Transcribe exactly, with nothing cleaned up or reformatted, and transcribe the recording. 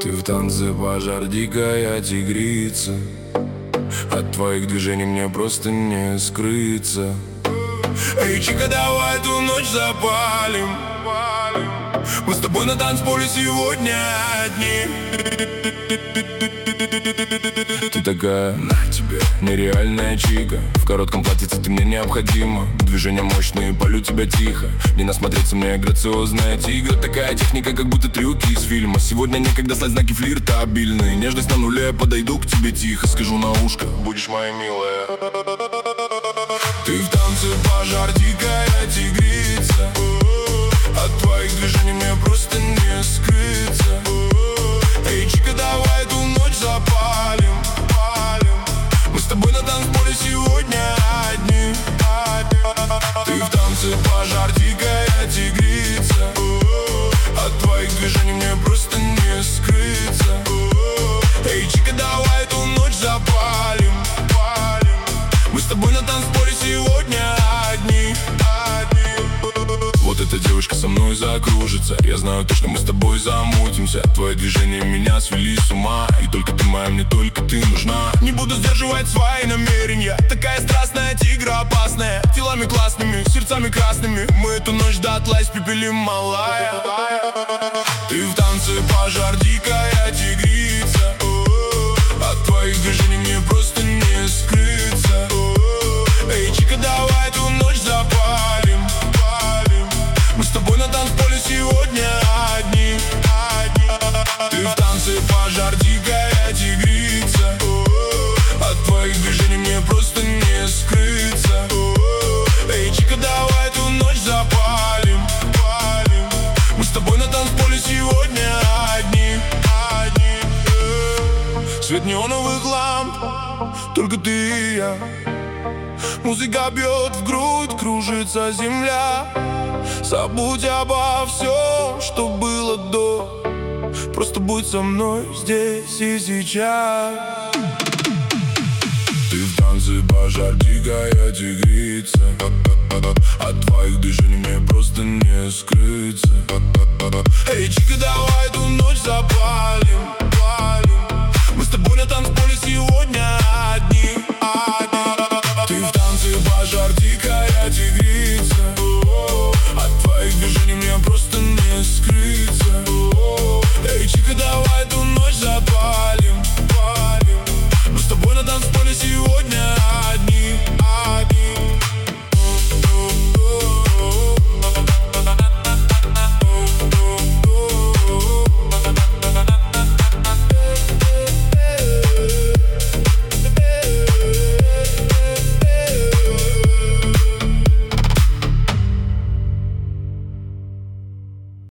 Ты в танце, пожар, дикая тигрица. От твоих движений мне просто не скрыться. Эй, чика, давай эту ночь запалим. Мы с тобой на танцполе сегодня одни. Ты такая, на тебе, нереальная чика. В коротком платьице ты мне необходима. Движения мощные, полю тебя тихо. Не насмотреться мне, грациозная тигра. Такая техника, как будто трюки из фильма. Сегодня некогда слать знаки флиртабильные. Нежность на нуле, подойду к тебе тихо. Скажу на ушко, будешь моя милая. Ты в танце, пожар, дикая тигрица. От твоих движений мне просто не скрыться. Эй, чика, давай эту ночь запалим. Мы с тобой на танцполе сегодня одни. Ты в танце, пожар, дикая тигрица. От твоих движений мне просто не скрыться. Эй, чика, давай эту ночь запалим. Мы с тобой на танцполе сегодня одни. Вот эта девушка со мной закружится. Я знаю точно, мы с тобой замутимся. Твои движения меня свели с ума. И только ты моя, мне только ты нужна. Не буду сдерживать свои намерения. Такая страстная тигра, опасная. Телами классными, сердцами красными. Мы эту ночь дотла испепелим, малая. Ты в танце, пожар, дикая тигрица. От твоих движений мне просто не скрыться. Эй, чика, давай эту ночь запалим. Мы с тобой на танцполе сегодня одни. Ты в танце, пожар, дикая тигрица. От твоих движений мне просто не скрыться. Эй, чика, давай эту ночь запалим. Мы с тобой на танцполе сегодня одни. Свет неоновых ламп, только ты и я. Музыка бьет в грудь, кружится земля. Забудь обо всем, что было до. Просто будь со мной здесь и сейчас. Ты в танце, пожар, дикая тигрица. От твоих движений мне просто не скрыться. Эй, чика, давай эту ночь запалим.